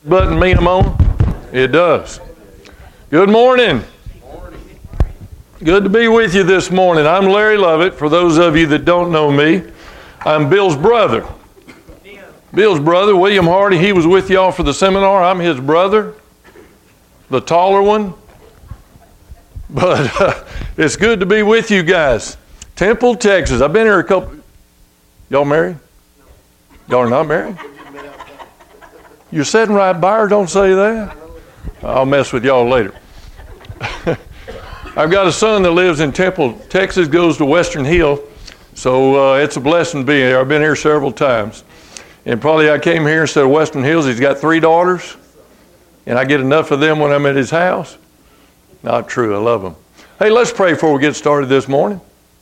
Button mean I'm on? It does. Good morning. Good to be with you this morning. I'm Larry Lovett. For those of you that don't know me, I'm Bill's brother. Bill's brother, William Hardy, he was with y'all for the seminar. I'm his brother, the taller one. But it's good to be with you guys. Temple, Texas. I've been here a couple. Y'all married? Y'all are not married? You're sitting right by her, don't say that. I'll mess with y'all later. I've got a son that lives in Temple, Texas, goes to Western Hill, so it's a blessing to be here. I've been here several times. And probably I came here instead of Western Hills. He's got 3 daughters, and I get enough of them when I'm at his house. Not true, I love them. Hey, let's pray before we get started this morning.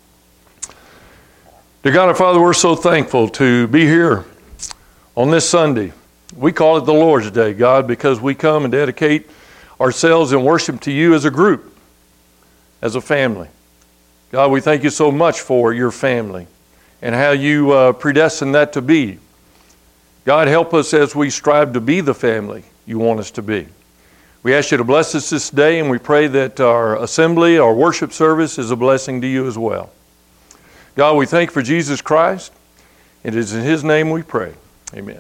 Dear God our Father, we're so thankful to be here on this Sunday. We call it the Lord's Day, God, because we come and dedicate ourselves in worship to you as a group, as a family. God, we thank you so much for your family and how you predestined that to be. God, help us as we strive to be the family you want us to be. We ask you to bless us this day, and we pray that our assembly, our worship service is a blessing to you as well. God, we thank you for Jesus Christ. It is in his name we pray. Amen.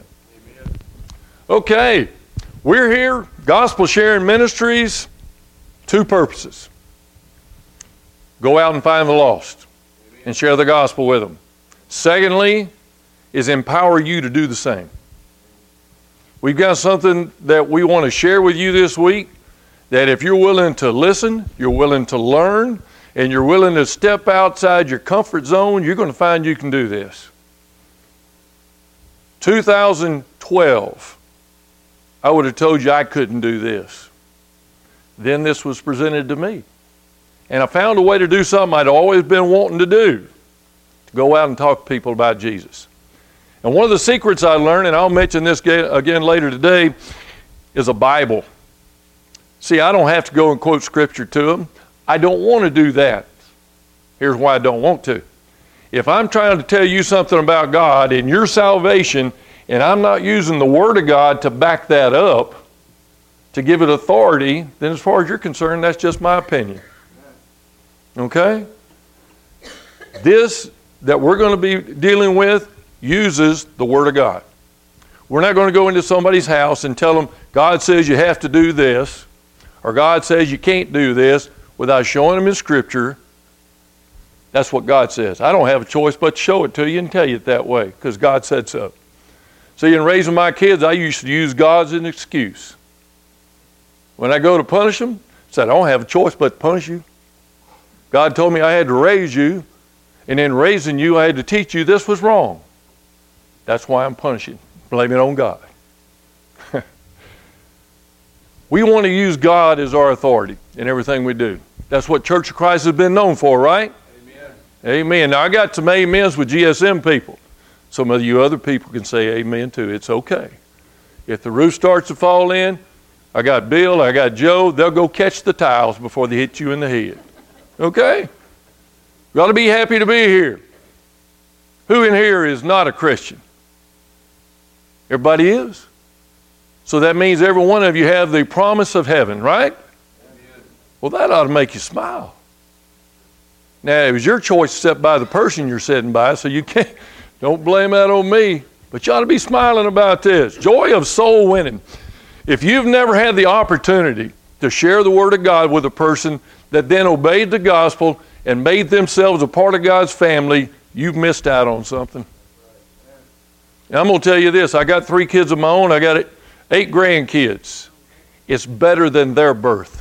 Okay, we're here, Gospel Sharing Ministries, 2 purposes. Go out and find the lost and share the gospel with them. Secondly, is empower you to do the same. We've got something that we want to share with you this week, that if you're willing to listen, you're willing to learn, and you're willing to step outside your comfort zone, you're going to find you can do this. 2012. I would have told you I couldn't do this. Then this was presented to me. And I found a way to do something I'd always been wanting to do, to go out and talk to people about Jesus. And one of the secrets I learned, and I'll mention this again later today, is a Bible. See, I don't have to go and quote scripture to them. I don't want to do that. Here's why I don't want to. If I'm trying to tell you something about God and your salvation, and I'm not using the Word of God to back that up, to give it authority, then as far as you're concerned, that's just my opinion. Okay? This that we're going to be dealing with uses the Word of God. We're not going to go into somebody's house and tell them, God says you have to do this, or God says you can't do this, without showing them in Scripture. That's what God says. I don't have a choice but to show it to you and tell you it that way, because God said so. See, in raising my kids, I used to use God as an excuse. When I go to punish them, I said, I don't have a choice but to punish you. God told me I had to raise you, and in raising you, I had to teach you this was wrong. That's why I'm punishing. Blame it on God. We want to use God as our authority in everything we do. That's what Church of Christ has been known for, right? Amen. Amen. Now, I got some amens with GSM people. Some of you other people can say amen too. It's okay. If the roof starts to fall in, I got Bill, I got Joe, they'll go catch the tiles before they hit you in the head. Okay? You ought to be happy to be here. Who in here is not a Christian? Everybody is? So that means every one of you have the promise of heaven, right? Amen. Well, that ought to make you smile. Now, it was your choice to sit by the person you're sitting by, so you can't. Don't blame that on me, but you ought to be smiling about this. Joy of soul winning. If you've never had the opportunity to share the Word of God with a person that then obeyed the gospel and made themselves a part of God's family, you've missed out on something. And I'm going to tell you this. I got 3 kids of my own. I got 8 grandkids. It's better than their birth.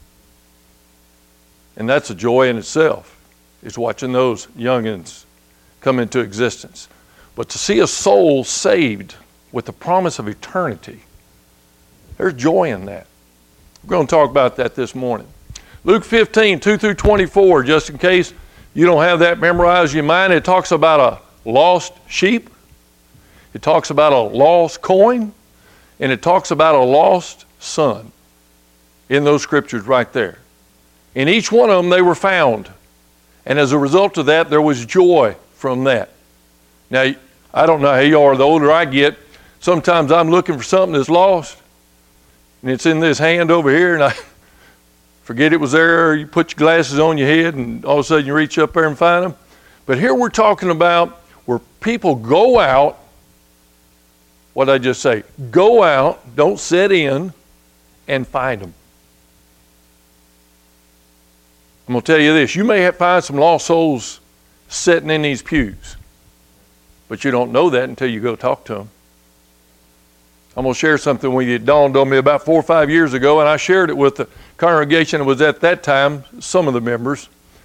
And that's a joy in itself, is watching those youngins come into existence. But to see a soul saved with the promise of eternity, there's joy in that. We're going to talk about that this morning. Luke 15, 2 through 24, just in case you don't have that memorized in your mind, it talks about a lost sheep. It talks about a lost coin. And it talks about a lost son in those scriptures right there. In each one of them, they were found. And as a result of that, there was joy from that. Now, I don't know how you are. The older I get, sometimes I'm looking for something that's lost, and it's in this hand over here, and I forget it was there, or you put your glasses on your head, and all of a sudden you reach up there and find them. But here we're talking about where people go out. What did I just say? Go out, don't sit in, and find them. I'm going to tell you this. You may find some lost souls sitting in these pews, but you don't know that until you go talk to them. I'm going to share something with you. It dawned on me about 4 or 5 years ago, and I shared it with the congregation that was at that time, some of the members.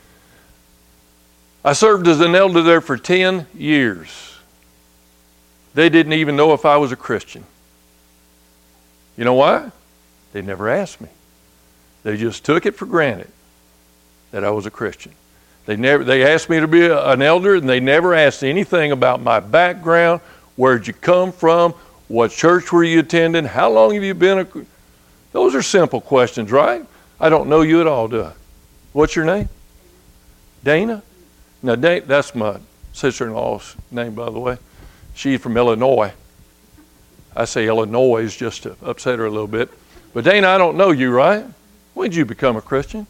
I served as an elder there for 10 years. They didn't even know if I was a Christian. You know why? They never asked me. They just took it for granted that I was a Christian. They asked me to be an elder, and they never asked anything about my background, where'd you come from, what church were you attending, how long have you been Those are simple questions, right? I don't know you at all, do I? What's your name? Dana? Now, that's my sister-in-law's name, by the way. She's from Illinois. I say Illinois just to upset her a little bit. But Dana, I don't know you, right? When did you become a Christian?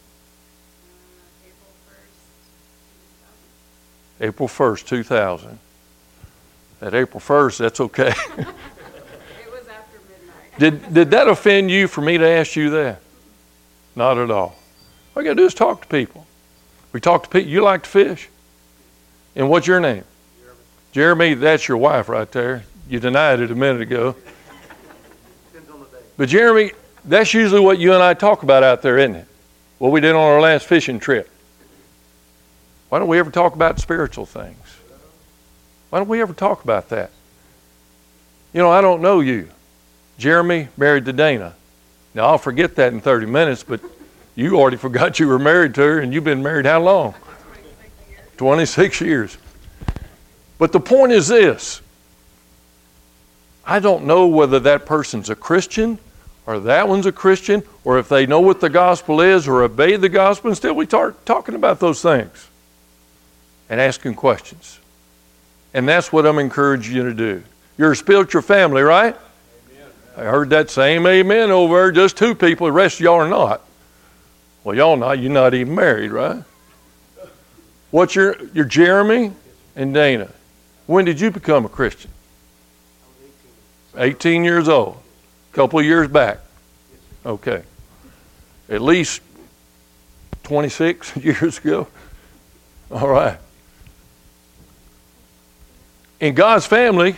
April 1st, 2000. At April 1st, that's okay. It was after midnight. Did that offend you for me to ask you that? Not at all. All you got to do is talk to people. We talk to people. You like to fish? And what's your name? Jeremy, that's your wife right there. You denied it a minute ago. But Jeremy, that's usually what you and I talk about out there, isn't it? What we did on our last fishing trip. Why don't we ever talk about spiritual things? Why don't we ever talk about that? You know, I don't know you. Jeremy married to Dana. Now, I'll forget that in 30 minutes, but you already forgot you were married to her, and you've been married how long? 26 years. But the point is this. I don't know whether that person's a Christian or that one's a Christian, or if they know what the gospel is or obey the gospel, and still we start talking about those things and asking questions. And that's what I'm encouraging you to do. You're a spiritual family, right? Amen. I heard that same amen over there. Just 2 people. The rest of y'all are not. Well, y'all not. You're not even married, right? What's your Jeremy and Dana? When did you become a Christian? 18 years old. A couple of years back. Okay. At least 26 years ago. All right. In God's family,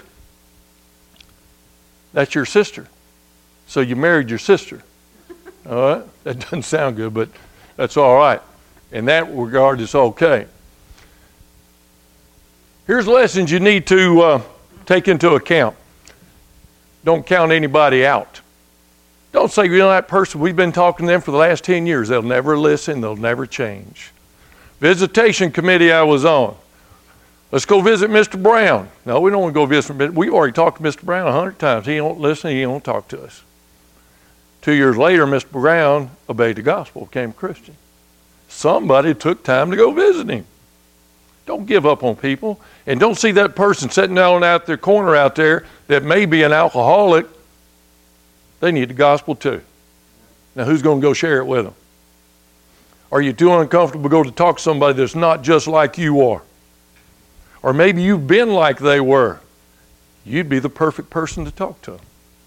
that's your sister. So you married your sister. All right? That doesn't sound good, but that's all right. In that regard, it's okay. Here's lessons you need to take into account. Don't count anybody out. Don't say, you know, that person, we've been talking to them for the last 10 years. They'll never listen. They'll never change. Visitation committee I was on. Let's go visit Mr. Brown. No, we don't want to go visit him. We've already talked to Mr. Brown 100 times. He won't listen. He won't talk to us. 2 years later, Mr. Brown obeyed the gospel, became a Christian. Somebody took time to go visit him. Don't give up on people. And don't see that person sitting down out their corner out there that may be an alcoholic. They need the gospel too. Now, who's going to go share it with them? Are you too uncomfortable to go to talk to somebody that's not just like you are? Or maybe you've been like they were. You'd be the perfect person to talk to them.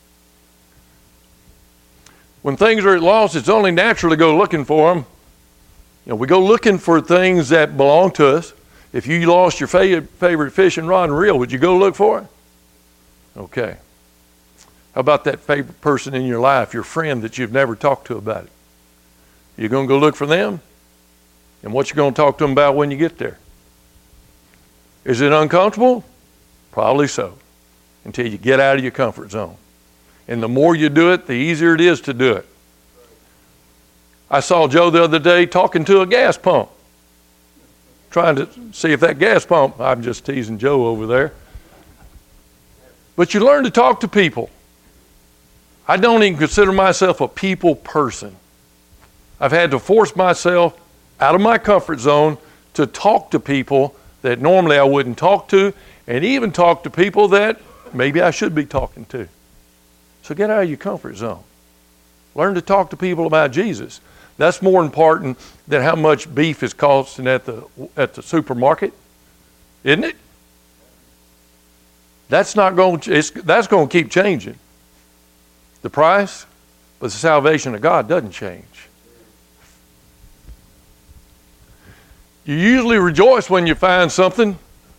When things are at loss, it's only natural to go looking for them. You know, we go looking for things that belong to us. If you lost your favorite fishing rod and reel, would you go look for it? Okay. How about that favorite person in your life, your friend that you've never talked to about it? You going to go look for them? And what you going to talk to them about when you get there? Is it uncomfortable? Probably so. Until you get out of your comfort zone. And the more you do it, the easier it is to do it. I saw Joe the other day talking to a gas pump. Trying to see if that gas pump, I'm just teasing Joe over there. But you learn to talk to people. I don't even consider myself a people person. I've had to force myself out of my comfort zone to talk to people that normally I wouldn't talk to, and even talk to people that maybe I should be talking to. So get out of your comfort zone. Learn to talk to people about Jesus. That's more important than how much beef is costing at the supermarket, isn't it? That's going to keep changing. The price, but the salvation of God doesn't change. You usually rejoice when you find something.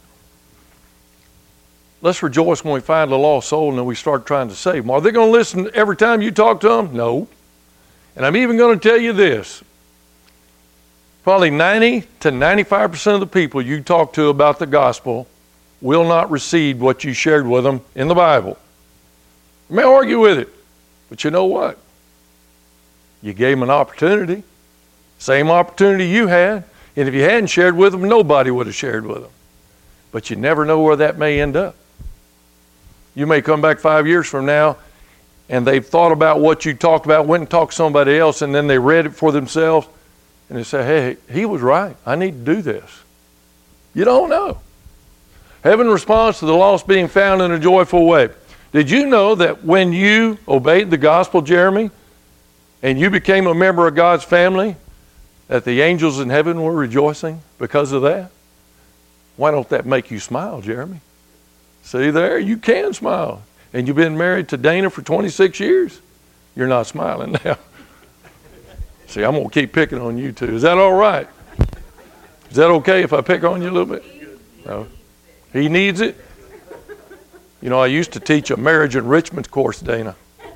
Let's rejoice when we find a lost soul and then we start trying to save them. Are they going to listen every time you talk to them? No. And I'm even going to tell you this. Probably 90 to 95% of the people you talk to about the gospel will not receive what you shared with them in the Bible. You may argue with it, but you know what? You gave them an opportunity. Same opportunity you had. And if you hadn't shared with them, nobody would have shared with them. But you never know where that may end up. You may come back 5 years from now and they've thought about what you talked about, went and talked to somebody else, and then they read it for themselves and they say, hey, he was right. I need to do this. You don't know. Heaven responds to the lost being found in a joyful way. Did you know that when you obeyed the gospel, Jeremy, and you became a member of God's family, that the angels in heaven were rejoicing because of that? Why don't that make you smile, Jeremy? See there, you can smile. And you've been married to Dana for 26 years? You're not smiling now. See, I'm going to keep picking on you too. Is that all right? Is that okay if I pick on you a little bit? No. He needs it? You know, I used to teach a marriage enrichment course, Dana.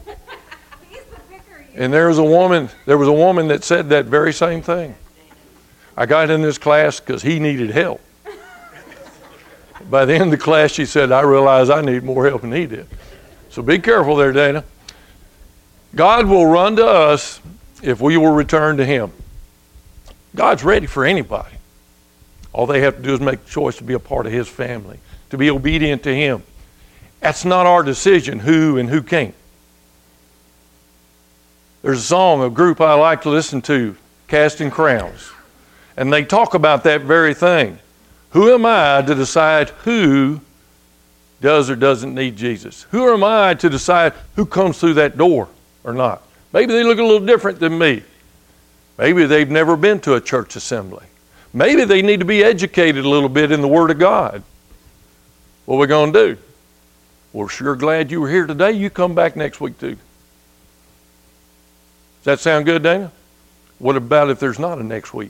And there was a woman that said that very same thing. I got in this class because he needed help. By the end of the class, she said, I realized I need more help than he did. So be careful there, Dana. God will run to us if we will return to him. God's ready for anybody. All they have to do is make the choice to be a part of his family, to be obedient to him. That's not our decision, who and who can't. There's a song, a group I like to listen to, Casting Crowns. And they talk about that very thing. Who am I to decide who does or doesn't need Jesus? Who am I to decide who comes through that door or not? Maybe they look a little different than me. Maybe they've never been to a church assembly. Maybe they need to be educated a little bit in the Word of God. What are we going to do? We're sure glad you were here today. You come back next week too. Does that sound good, Dana? What about if there's not a next week?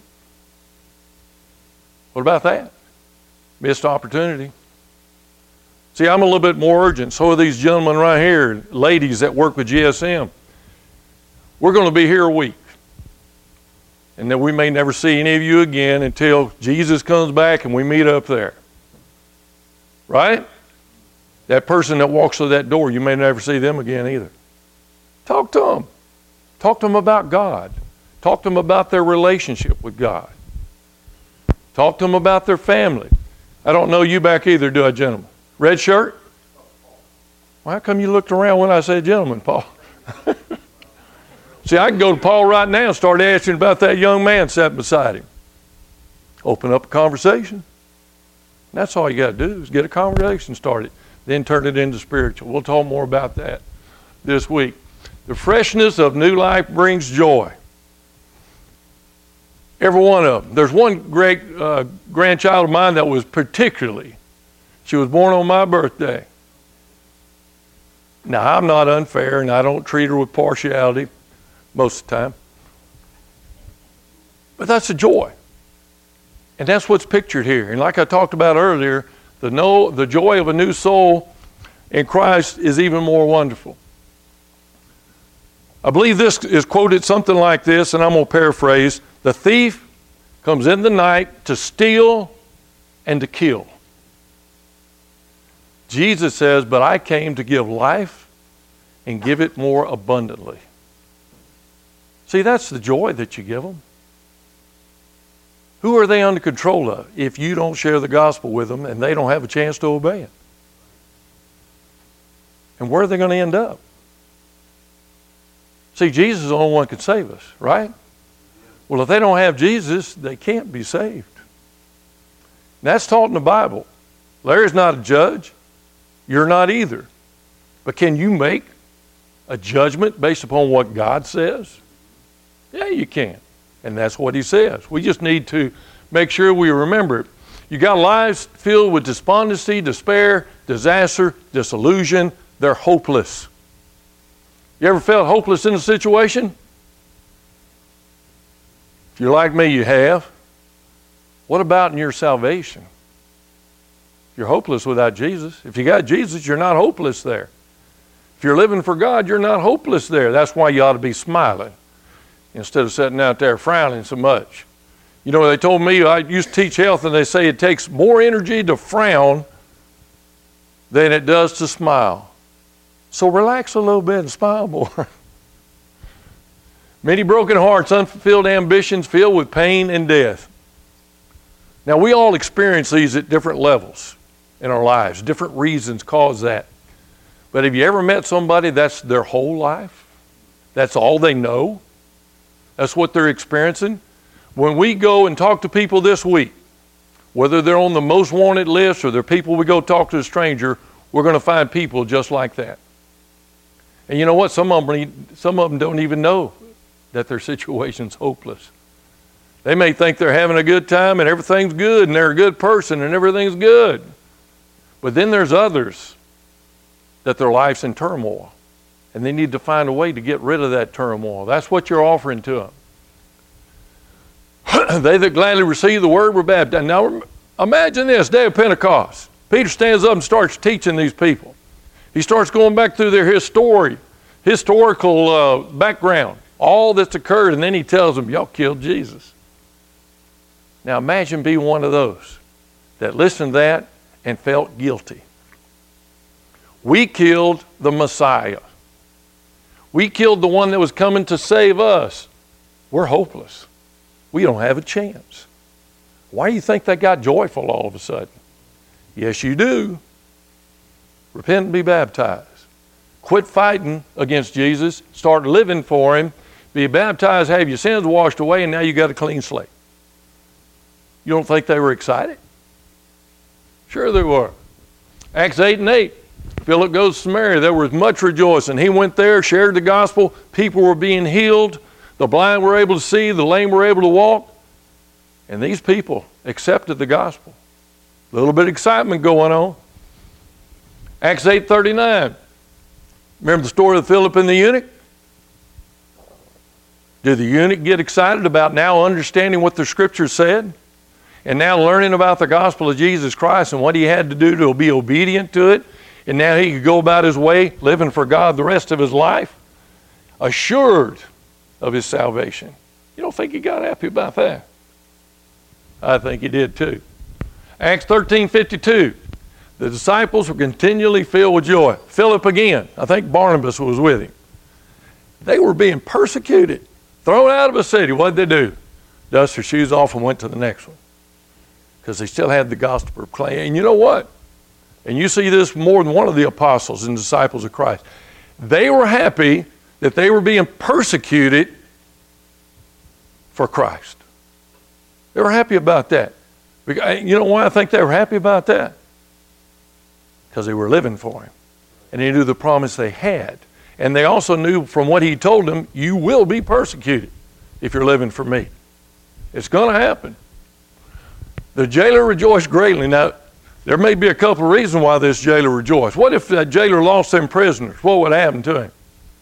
What about that? Missed opportunity. See, I'm a little bit more urgent. So are these gentlemen right here, ladies that work with GSM. We're going to be here a week. And then we may never see any of you again until Jesus comes back and we meet up there. Right? That person that walks through that door, you may never see them again either. Talk to them. Talk to them about God. Talk to them about their relationship with God. Talk to them about their family. I don't know you back either, do I, gentlemen? Red shirt? Well, how come you looked around when I said gentlemen, Paul? See, I can go to Paul right now and start asking about that young man sitting beside him. Open up a conversation. That's all you got to do is get a conversation started. Then turn it into spiritual. We'll talk more about that this week. The freshness of new life brings joy. Every one of them. There's one great grandchild of mine that was particularly, she was born on my birthday. Now, I'm not unfair and I don't treat her with partiality most of the time. But that's a joy. And that's what's pictured here. And like I talked about earlier, the joy of a new soul in Christ is even more wonderful. I believe this is quoted something like this, and I'm going to paraphrase. The thief comes in the night to steal and to kill. Jesus says, but I came to give life and give it more abundantly. See, that's the joy that you give them. Who are they under control of if you don't share the gospel with them and they don't have a chance to obey it? And where are they going to end up? See, Jesus is the only one who can save us, right? Well, if they don't have Jesus, they can't be saved. That's taught in the Bible. Larry's not a judge. You're not either. But can you make a judgment based upon what God says? Yeah, you can. And that's what he says. We just need to make sure we remember it. You got lives filled with despondency, despair, disaster, disillusion. They're hopeless. You ever felt hopeless in a situation? If you're like me, you have. What about in your salvation? You're hopeless without Jesus. If you got Jesus, you're not hopeless there. If you're living for God, you're not hopeless there. That's why you ought to be smiling instead of sitting out there frowning so much. You know, they told me, I used to teach health, and they say it takes more energy to frown than it does to smile. So relax a little bit and smile more. Many broken hearts, unfulfilled ambitions, filled with pain and death. Now, we all experience these at different levels in our lives. Different reasons cause that. But have you ever met somebody that's their whole life? That's all they know? That's what they're experiencing? When we go and talk to people this week, whether they're on the most wanted list or they're people we go talk to a stranger, we're going to find people just like that. And you know what? Some of them don't even know that their situation's hopeless. They may think they're having a good time and everything's good and they're a good person and everything's good. But then there's others that their life's in turmoil and they need to find a way to get rid of that turmoil. That's what you're offering to them. They that gladly receive the word were baptized. Now imagine this, day of Pentecost. Peter stands up and starts teaching these people. He starts going back through their historical background, all that's occurred, and then he tells them, y'all killed Jesus. Now imagine being one of those that listened to that and felt guilty. We killed the Messiah. We killed the one that was coming to save us. We're hopeless. We don't have a chance. Why do you think they got joyful all of a sudden? Yes, you do. Repent and be baptized. Quit fighting against Jesus. Start living for him. Be baptized, have your sins washed away, and now you got a clean slate. You don't think they were excited? Sure they were. Acts 8 and 8. Philip goes to Samaria. There was much rejoicing. He went there, shared the gospel. People were being healed. The blind were able to see. The lame were able to walk. And these people accepted the gospel. A little bit of excitement going on. Acts 8:39. Remember the story of Philip and the eunuch? Did the eunuch get excited about now understanding what the scripture said? And now learning about the gospel of Jesus Christ and what he had to do to be obedient to it? And now he could go about his way living for God the rest of his life? Assured of his salvation. You don't think he got happy about that? I think he did too. Acts 13:52. The disciples were continually filled with joy. Philip again. I think Barnabas was with him. They were being persecuted, thrown out of a city. What did they do? Dust their shoes off and went to the next one. Because they still had the gospel proclaimed. And you know what? And you see this more than one of the apostles and disciples of Christ. They were happy that they were being persecuted for Christ. They were happy about that. You know why I think they were happy about that? Because they were living for him. And they knew the promise they had. And they also knew from what he told them, you will be persecuted if you're living for me. It's going to happen. The jailer rejoiced greatly. Now, there may be a couple of reasons why this jailer rejoiced. What if that jailer lost them prisoners? What would happen to him?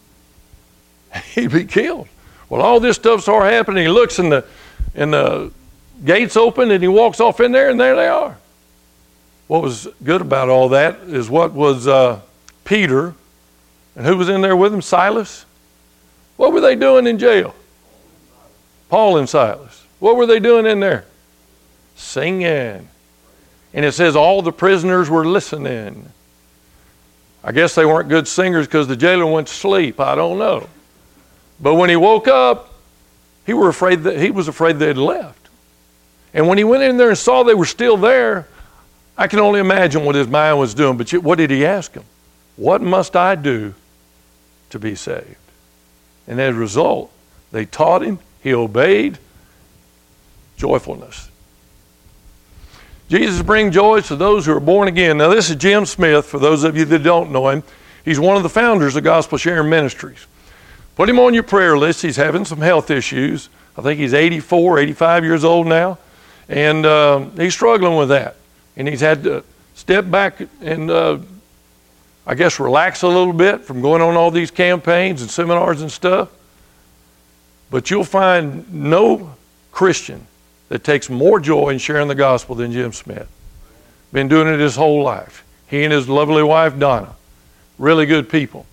He'd be killed. Well, all this stuff started happening. He looks in the gates open and he walks off in there and there they are. What was good about all that is what was Peter and who was in there with him? Silas. What were they doing in jail? Paul and Silas. What were they doing in there? Singing. And it says all the prisoners were listening. I guess they weren't good singers because the jailer went to sleep. I don't know. But when he woke up, he was afraid they'd left. And when he went in there and saw they were still there, I can only imagine what his mind was doing. But what did he ask him? What must I do to be saved? And as a result, they taught him. He obeyed. Joyfulness. Jesus brings joy to those who are born again. Now this is Jim Smith, for those of you that don't know him. He's one of the founders of Gospel Sharing Ministries. Put him on your prayer list. He's having some health issues. I think he's 84, 85 years old now. And he's struggling with that. And he's had to step back and, I guess, relax a little bit from going on all these campaigns and seminars and stuff. But you'll find no Christian that takes more joy in sharing the gospel than Jim Smith. Been doing it his whole life. He and his lovely wife, Donna. Really good people.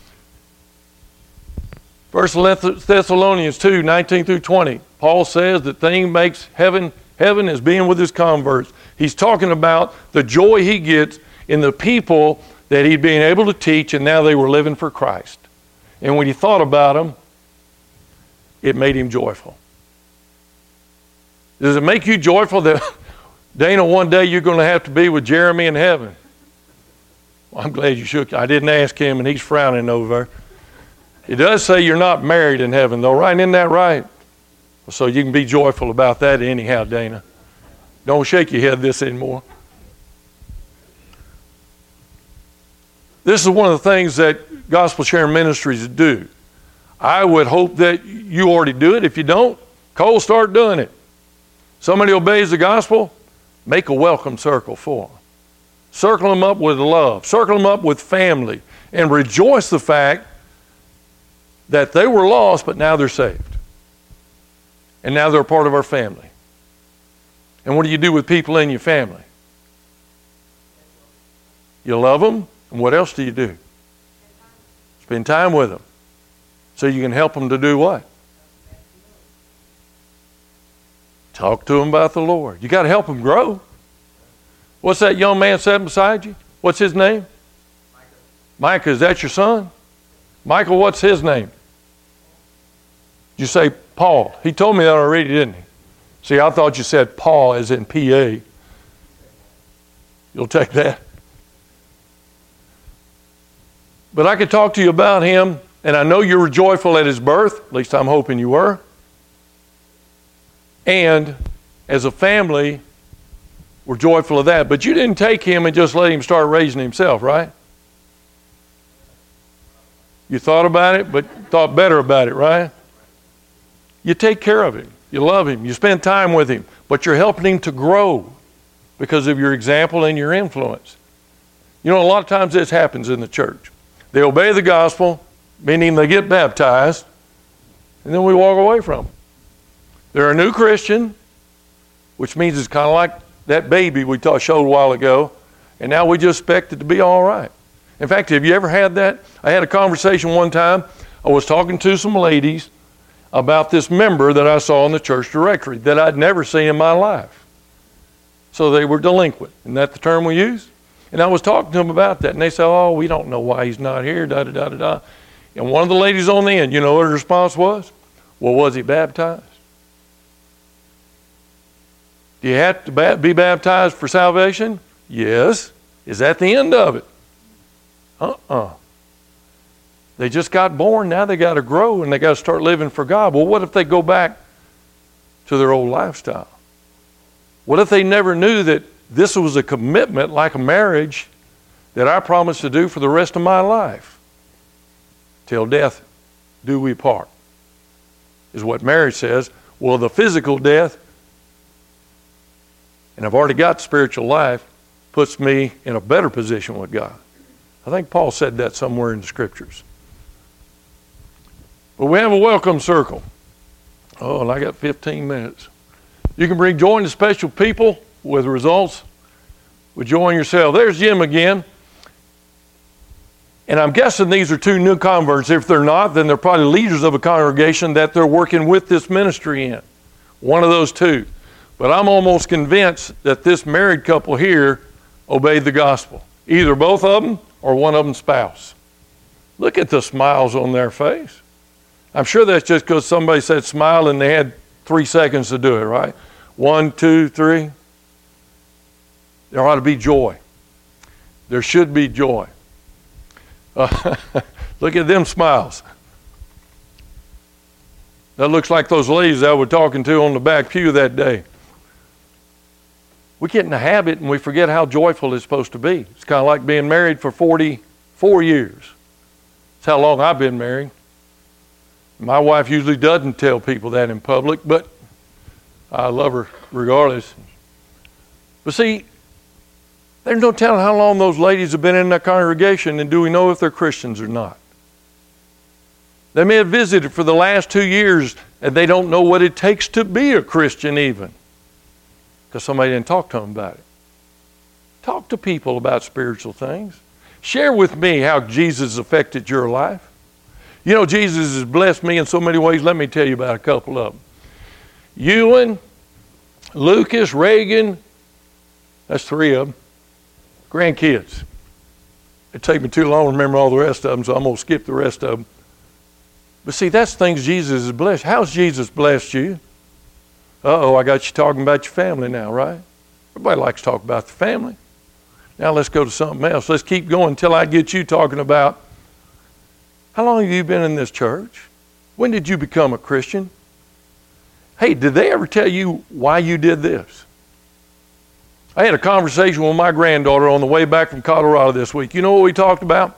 1 Thessalonians 2, 19 through 20. Paul says the thing makes heaven is being with his converts. He's talking about the joy he gets in the people that he'd been able to teach, and now they were living for Christ. And when he thought about them, it made him joyful. Does it make you joyful that, Dana, one day you're going to have to be with Jeremy in heaven? Well, I'm glad you shook. I didn't ask him, and he's frowning over. It does say you're not married in heaven, though, right? Isn't that right? So you can be joyful about that anyhow, Dana. Don't shake your head this anymore. This is one of the things that Gospel Sharing Ministries do. I would hope that you already do it. If you don't, Cole, start doing it. Somebody obeys the gospel, make a welcome circle for them. Circle them up with love. Circle them up with family. And rejoice the fact that they were lost, but now they're saved. And now they're a part of our family. And what do you do with people in your family? You love them, and what else do you do? Spend time with them. So you can help them to do what? Talk to them about the Lord. You got to help them grow. What's that young man sitting beside you? What's his name? Micah, is that your son? Michael, what's his name? Did you say Paul? He told me that already, didn't he? See, I thought you said Paul as in P-A. You'll take that? But I could talk to you about him, and I know you were joyful at his birth. At least I'm hoping you were. And as a family, we're joyful of that. But you didn't take him and just let him start raising himself, right? You thought about it, but thought better about it, right? You take care of him. You love him. You spend time with him. But you're helping him to grow because of your example and your influence. You know, a lot of times this happens in the church. They obey the gospel, meaning they get baptized, and then we walk away from them. They're a new Christian, which means it's kind of like that baby we showed a while ago, and now we just expect it to be all right. In fact, have you ever had that? I had a conversation one time. I was talking to some ladies about this member that I saw in the church directory that I'd never seen in my life. So they were delinquent. Isn't that the term we use? And I was talking to them about that, and they said, oh, we don't know why he's not here, da-da-da-da-da. And one of the ladies on the end, you know what her response was? Well, was he baptized? Do you have to be baptized for salvation? Yes. Is that the end of it? They just got born. Now they got to grow and they got to start living for God. Well, what if they go back to their old lifestyle? What if they never knew that this was a commitment like a marriage that I promised to do for the rest of my life? Till death do we part, is what marriage says. Well, the physical death, and I've already got spiritual life, puts me in a better position with God. I think Paul said that somewhere in the scriptures. But we have a welcome circle. Oh, and I got 15 minutes. You can join the special people with results. With join yourself. There's Jim again. And I'm guessing these are two new converts. If they're not, then they're probably leaders of a congregation that they're working with this ministry in. One of those two. But I'm almost convinced that this married couple here obeyed the gospel. Either both of them or one of them's spouse. Look at the smiles on their face. I'm sure that's just because somebody said smile and they had 3 seconds to do it, right? 1, 2, 3. There ought to be joy. There should be joy. Look at them smiles. That looks like those ladies I was talking to on the back pew that day. We get in the habit and we forget how joyful it's supposed to be. It's kind of like being married for 40 4 years. That's how long I've been married. My wife usually doesn't tell people that in public, but I love her regardless. But see, there's no telling how long those ladies have been in that congregation, and do we know if they're Christians or not? They may have visited for the last 2 years, and they don't know what it takes to be a Christian even, because somebody didn't talk to them about it. Talk to people about spiritual things. Share with me how Jesus affected your life. You know, Jesus has blessed me in so many ways. Let me tell you about a couple of them. Ewan, Lucas, Reagan, that's 3 of them. Grandkids. It'd take me too long to remember all the rest of them, so I'm going to skip the rest of them. But see, that's things Jesus has blessed. How's Jesus blessed you? Uh-oh, I got you talking about your family now, right? Everybody likes to talk about the family. Now let's go to something else. Let's keep going until I get you talking about, how long have you been in this church? When did you become a Christian? Hey, did they ever tell you why you did this? I had a conversation with my granddaughter on the way back from Colorado this week. You know what we talked about?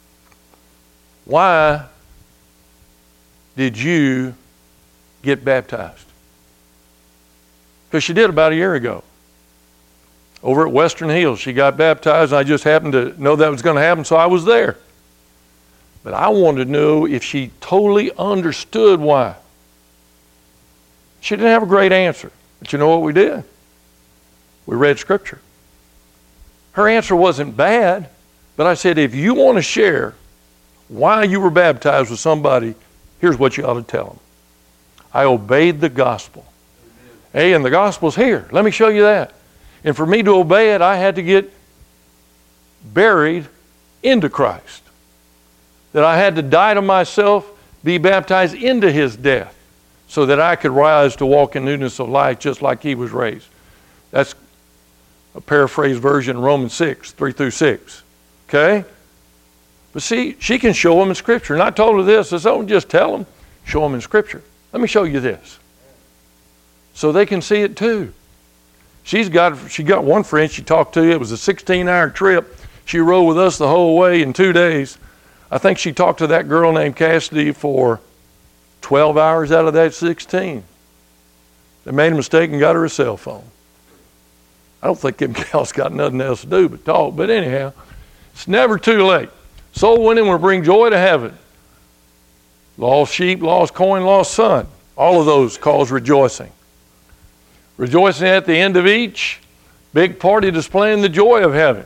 Why did you get baptized? Because she did about a year ago. Over at Western Hills, she got baptized, and I just happened to know that was going to happen, so I was there. But I wanted to know if she totally understood why. She didn't have a great answer. But you know what we did? We read Scripture. Her answer wasn't bad, but I said, if you want to share why you were baptized with somebody, here's what you ought to tell them. I obeyed the gospel. Hey, and the gospel's here. Let me show you that. And for me to obey it, I had to get buried into Christ. That I had to die to myself, be baptized into His death, so that I could rise to walk in newness of life just like He was raised. That's a paraphrased version of Romans 6, 3 through 6. Okay? But see, she can show them in Scripture. And I told her this. I said, don't just tell them. Show them in Scripture. Let me show you this. So they can see it too. She got one friend she talked to. It was a 16-hour trip. She rode with us the whole way in 2 days. I think she talked to that girl named Cassidy for 12 hours out of that 16. They made a mistake and got her a cell phone. I don't think them gals got nothing else to do but talk. But anyhow, it's never too late. Soul winning will bring joy to heaven. Lost sheep, lost coin, lost son. All of those cause rejoicing. Rejoicing at the end of each big party displaying the joy of heaven.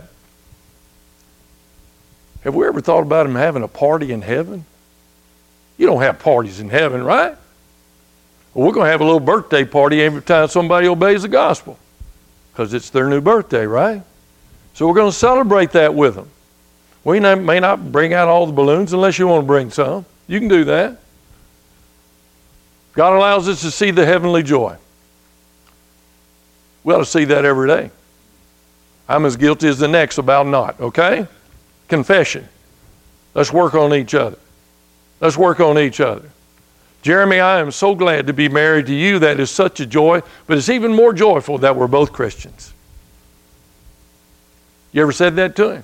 Have we ever thought about them having a party in heaven? You don't have parties in heaven, right? Well, we're going to have a little birthday party every time somebody obeys the gospel, because it's their new birthday, right? So we're going to celebrate that with them. We may not bring out all the balloons unless you want to bring some. You can do that. God allows us to see the heavenly joy. We ought to see that every day. I'm as guilty as the next about not, okay? Confession. Let's work on each other. Let's work on each other. Jeremy, I am so glad to be married to you. That is such a joy, but it's even more joyful that we're both Christians. You ever said that to him?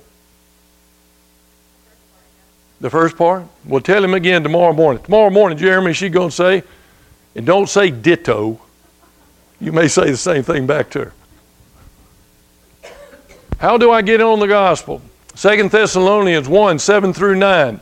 The first part? Well, tell him again tomorrow morning. Tomorrow morning, Jeremy, she's going to say, and don't say ditto. You may say the same thing back to her. How do I get on the gospel? 2 Thessalonians 1, 7 through 9.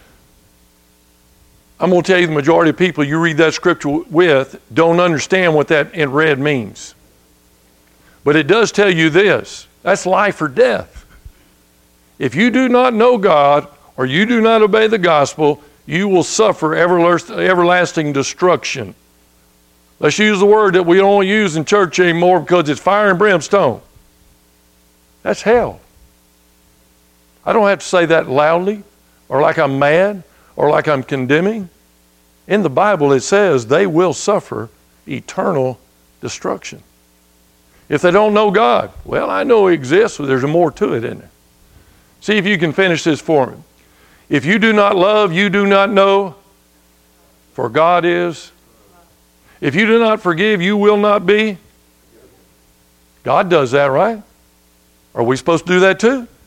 I'm going to tell you the majority of people you read that scripture with don't understand what that in red means. But it does tell you this. That's life or death. If you do not know God or you do not obey the gospel, you will suffer everlasting destruction. Let's use the word that we don't use in church anymore because it's fire and brimstone. That's hell. I don't have to say that loudly or like I'm mad or like I'm condemning. In the Bible it says they will suffer eternal destruction. If they don't know God, well, I know He exists, but there's more to it, isn't there? See if you can finish this for me. If you do not love, you do not know, for God is. If you do not forgive, you will not be. God does that, right? Are we supposed to do that too?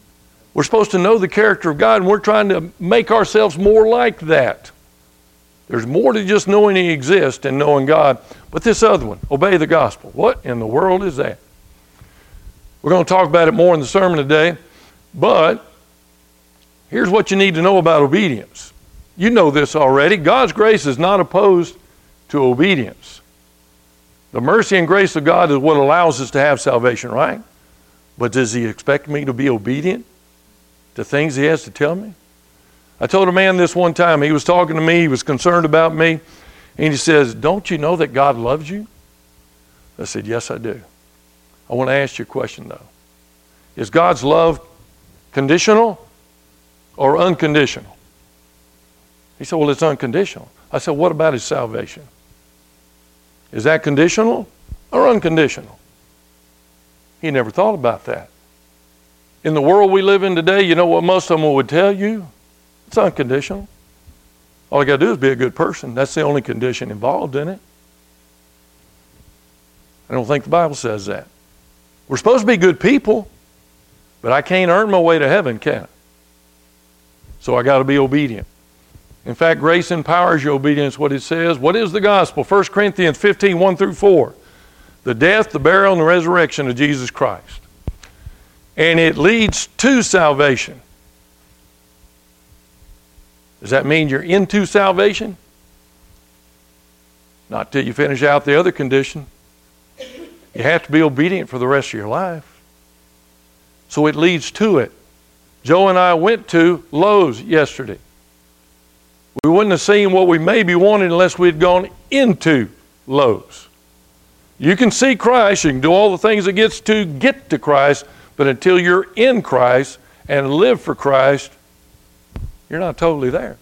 We're supposed to know the character of God, and we're trying to make ourselves more like that. There's more to just knowing He exists and knowing God. But this other one, obey the gospel. What in the world is that? We're going to talk about it more in the sermon today. But here's what you need to know about obedience. You know this already. God's grace is not opposed to obedience. The mercy and grace of God is what allows us to have salvation, right? But does He expect me to be obedient to things He has to tell me? I told a man this one time. He was talking to me. He was concerned about me. And he says, don't you know that God loves you? I said, yes, I do. I want to ask you a question, though. Is God's love conditional or unconditional? He said, well, it's unconditional. I said, what about His salvation? Is that conditional or unconditional? He never thought about that. In the world we live in today, you know what most of them would tell you? It's unconditional. All you got to do is be a good person. That's the only condition involved in it. I don't think the Bible says that. We're supposed to be good people, but I can't earn my way to heaven, can I? So I got to be obedient. In fact, grace empowers your obedience, what it says. What is the gospel? 1 Corinthians 15, 1 through 4. The death, the burial, and the resurrection of Jesus Christ. And it leads to salvation. Does that mean you're into salvation? Not till you finish out the other condition. You have to be obedient for the rest of your life. So it leads to it. Joe and I went to Lowe's yesterday. We wouldn't have seen what we maybe wanted unless we'd gone into Lowe's. You can see Christ, you can do all the things it gets to get to Christ, but until you're in Christ and live for Christ, you're not totally there.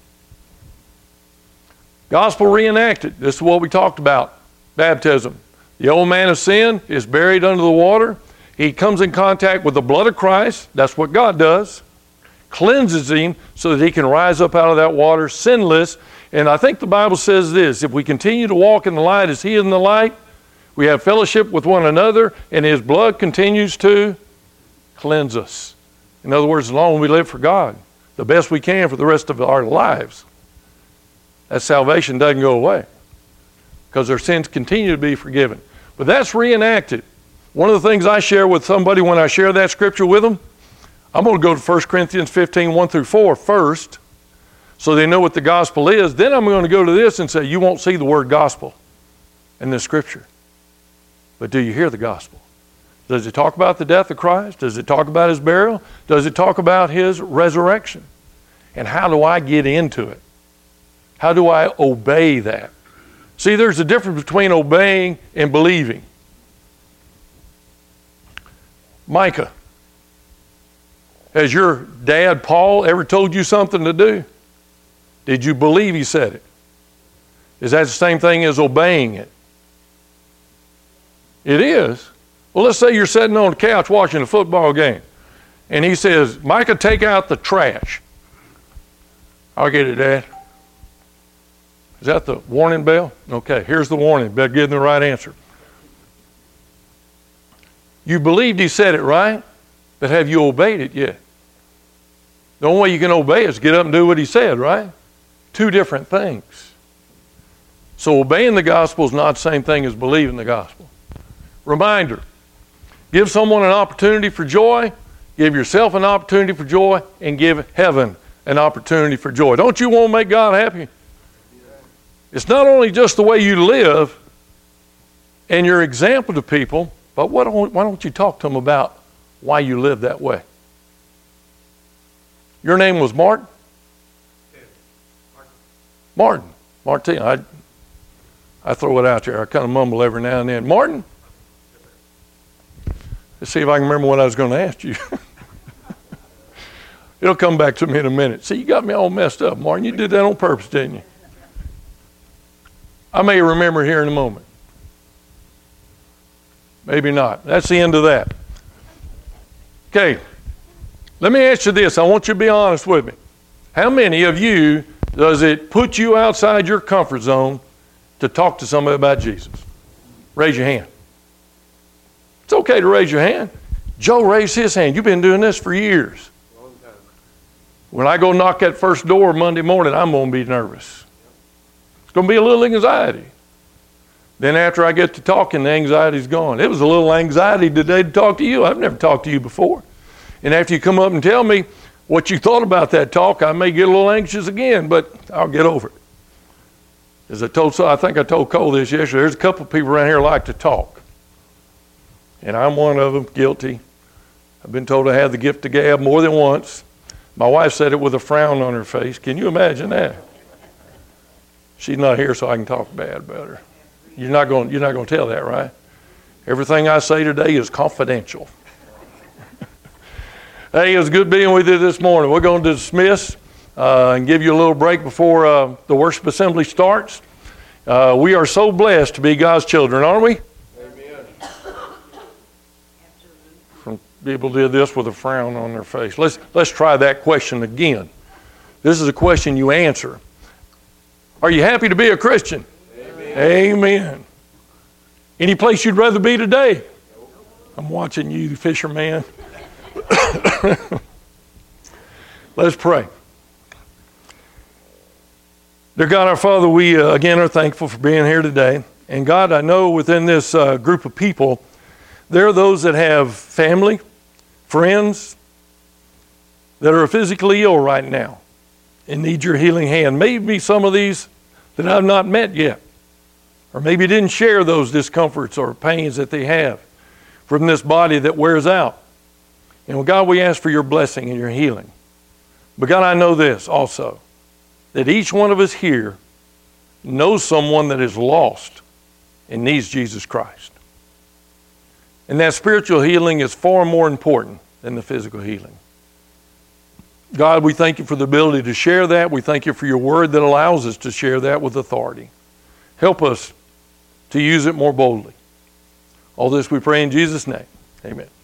Gospel reenacted. This is what we talked about. Baptism. The old man of sin is buried under the water. He comes in contact with the blood of Christ. That's what God does. Cleanses him so that he can rise up out of that water sinless. And I think the Bible says this: if we continue to walk in the light as He is in the light, we have fellowship with one another, and His blood continues to cleanse us. In other words, as long as we live for God, the best we can for the rest of our lives, that salvation doesn't go away because our sins continue to be forgiven. But that's reenacted. One of the things I share with somebody when I share that scripture with them, I'm going to go to 1 Corinthians 15, 1 through 4 first, so they know what the gospel is. Then I'm going to go to this and say, you won't see the word gospel in this scripture. But do you hear the gospel? Does it talk about the death of Christ? Does it talk about His burial? Does it talk about His resurrection? And how do I get into it? How do I obey that? See, there's a difference between obeying and believing. Micah, has your dad, Paul, ever told you something to do? Did you believe he said it? Is that the same thing as obeying it? It is. Well, let's say you're sitting on the couch watching a football game, and he says, Micah, take out the trash. I'll get it, Dad. Is that the warning bell? Okay, here's the warning. Better give them the right answer. You believed he said it, right? But have you obeyed it yet? The only way you can obey is get up and do what he said, right? Two different things. So obeying the gospel is not the same thing as believing the gospel. Reminder, give someone an opportunity for joy, give yourself an opportunity for joy, and give heaven an opportunity for joy. Don't you want to make God happy? It's not only just the way you live and your example to people, but why don't you talk to them about why you live that way? Your name was Martin? Martin. Martin. I throw it out there. I kind of mumble every now and then. Martin? Let's see if I can remember what I was going to ask you. It'll come back to me in a minute. See, you got me all messed up, Martin. You did that on purpose, didn't you? I may remember here in a moment. Maybe not. That's the end of that. Okay. Let me ask you this. I want you to be honest with me. How many of you does it put you outside your comfort zone to talk to somebody about Jesus? Raise your hand. It's okay to raise your hand. Joe raised his hand. You've been doing this for years. When I go knock that first door Monday morning, I'm going to be nervous. It's going to be a little anxiety. Then after I get to talking, the anxiety's gone. It was a little anxiety today to talk to you. I've never talked to you before. And after you come up and tell me what you thought about that talk, I may get a little anxious again, but I'll get over it. As I think I told Cole this yesterday, there's a couple of people around here who like to talk. And I'm one of them, guilty. I've been told I have the gift of gab more than once. My wife said it with a frown on her face. Can you imagine that? She's not here, so I can talk bad about her. You're not going to tell that, right? Everything I say today is confidential. Hey, it was good being with you this morning. We're going to dismiss and give you a little break before the worship assembly starts. We are so blessed to be God's children, aren't we? Amen. Some people did this with a frown on their face. Let's try that question again. This is a question you answer. Are you happy to be a Christian? Amen. Any place you'd rather be today? I'm watching you, fisherman. Let's pray. Dear God, our Father, we again are thankful for being here today. And God, I know within this group of people, there are those that have family, friends, that are physically ill right now and need your healing hand. Maybe some of these that I've not met yet. Or maybe didn't share those discomforts or pains that they have from this body that wears out. And God, we ask for your blessing and your healing. But God, I know this also, that each one of us here knows someone that is lost and needs Jesus Christ. And that spiritual healing is far more important than the physical healing. God, we thank you for the ability to share that. We thank you for your word that allows us to share that with authority. Help us to use it more boldly. All this we pray in Jesus' name. Amen.